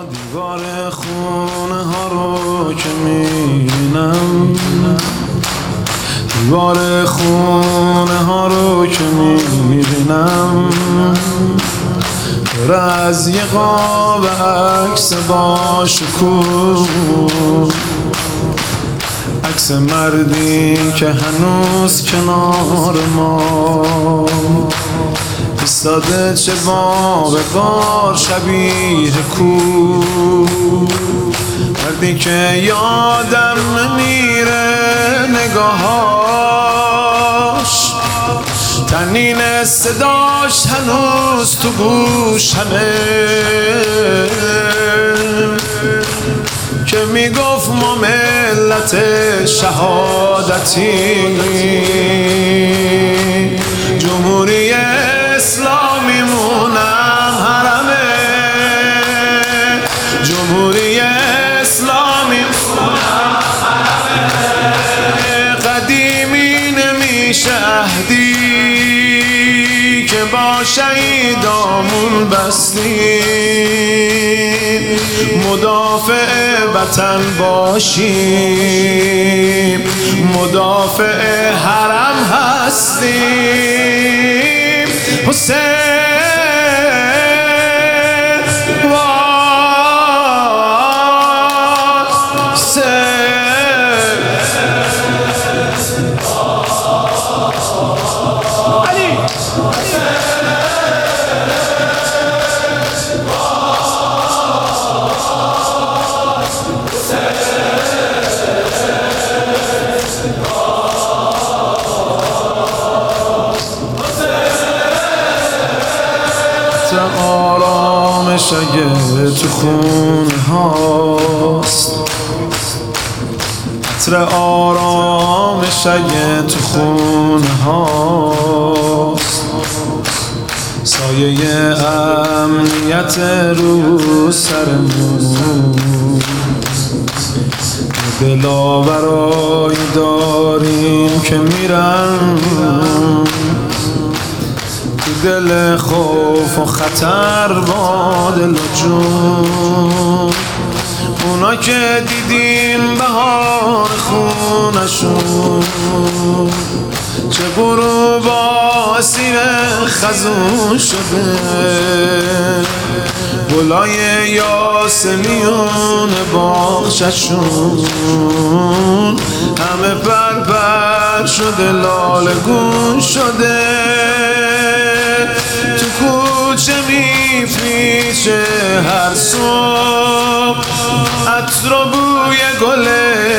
دیوار خونه ها رو که میبینم، دیوار خونه ها رو که میبینم، پر از یه قاب عکس با شکوه، عکس مردی که هنوز کنار ما ایستاده، چه باب بار شبیه کو، مردی که یادم نمیره نگاهاش، تنین صداش هنوز تو گوشمه، که میگفت ما ملت شهادتی، جمهوری اسلامی مونم حرمه، جمهوری اسلامی مونم حرمه، قدیمی نمیشه عهدی که با شهیدامون بستیم، مدافع وطن باشیم، مدافع حرم هستیم. حسین آرامش اگه تو خونه هاست، عطر آرامش اگه تو خونه هاست، سایه امنیت رو سرمون، دلاورایی داریم که میرن دل خوف و خطر با دل و جون، اونا که دیدیم بهار خونشون، چه غروب آسیر خزون شده، گلای یاسمیون باغچه‌شون همه پر شده، لاله گون شده، تو کوچه میپیچه هر صبح عطر و بوی گل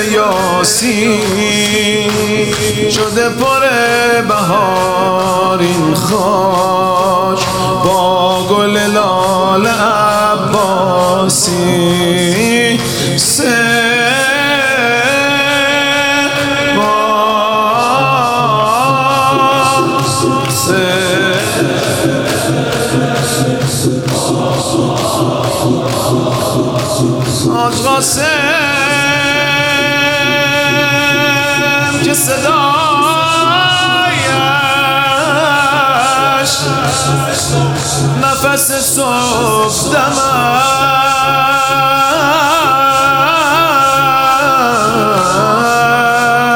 یاسین، شده پر بهار این خاک با گل لاله عباسی. آج قاسم که صدایش نفس صبح دم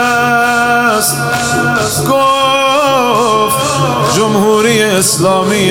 است، گفت جمهوری اسلامی